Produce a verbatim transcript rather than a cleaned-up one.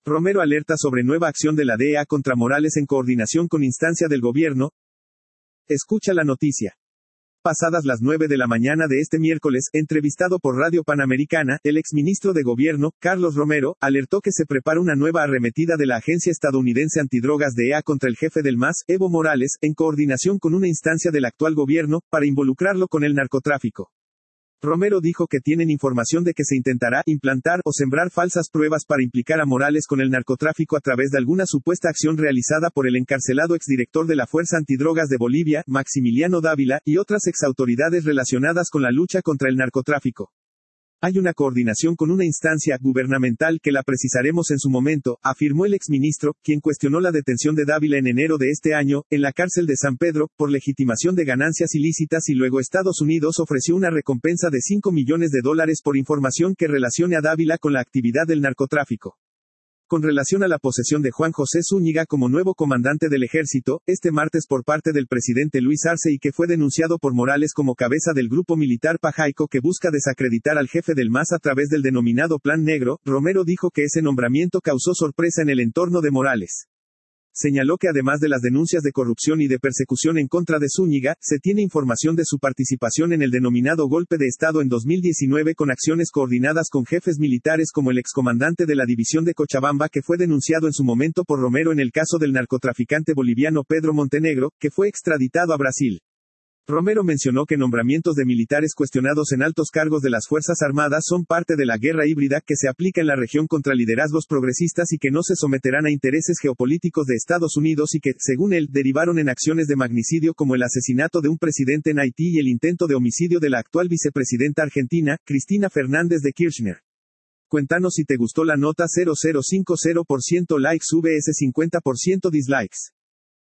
Romero alerta sobre nueva acción de la D E A contra Morales en coordinación con instancia del gobierno. Escucha la noticia. Pasadas las nueve de la mañana de este miércoles, entrevistado por Radio Panamericana, el exministro de Gobierno, Carlos Romero, alertó que se prepara una nueva arremetida de la Agencia Estadounidense Antidrogas D E A contra el jefe del M A S, Evo Morales, en coordinación con una instancia del actual gobierno, para involucrarlo con el narcotráfico. Romero dijo que tienen información de que se intentará implantar o sembrar falsas pruebas para implicar a Morales con el narcotráfico a través de alguna supuesta acción realizada por el encarcelado exdirector de la Fuerza Antidrogas de Bolivia, Maximiliano Dávila, y otras exautoridades relacionadas con la lucha contra el narcotráfico. Hay una coordinación con una instancia gubernamental que la precisaremos en su momento, afirmó el exministro, quien cuestionó la detención de Dávila en enero de este año, en la cárcel de San Pedro, por legitimación de ganancias ilícitas y luego Estados Unidos ofreció una recompensa de cinco millones de dólares por información que relacione a Dávila con la actividad del narcotráfico. Con relación a la posesión de Juan José Zúñiga como nuevo comandante del ejército, este martes por parte del presidente Luis Arce y que fue denunciado por Morales como cabeza del grupo militar Pajaico que busca desacreditar al jefe del M A S a través del denominado Plan Negro, Romero dijo que ese nombramiento causó sorpresa en el entorno de Morales. Señaló que además de las denuncias de corrupción y de persecución en contra de Zúñiga, se tiene información de su participación en el denominado golpe de Estado en dos mil diecinueve con acciones coordinadas con jefes militares como el excomandante de la división de Cochabamba que fue denunciado en su momento por Romero en el caso del narcotraficante boliviano Pedro Montenegro, que fue extraditado a Brasil. Romero mencionó que nombramientos de militares cuestionados en altos cargos de las Fuerzas Armadas son parte de la guerra híbrida que se aplica en la región contra liderazgos progresistas y que no se someterán a intereses geopolíticos de Estados Unidos y que, según él, derivaron en acciones de magnicidio como el asesinato de un presidente en Haití y el intento de homicidio de la actual vicepresidenta argentina, Cristina Fernández de Kirchner. Cuéntanos si te gustó la nota. Cero cero cinco cero por ciento likes vs cincuenta por ciento dislikes.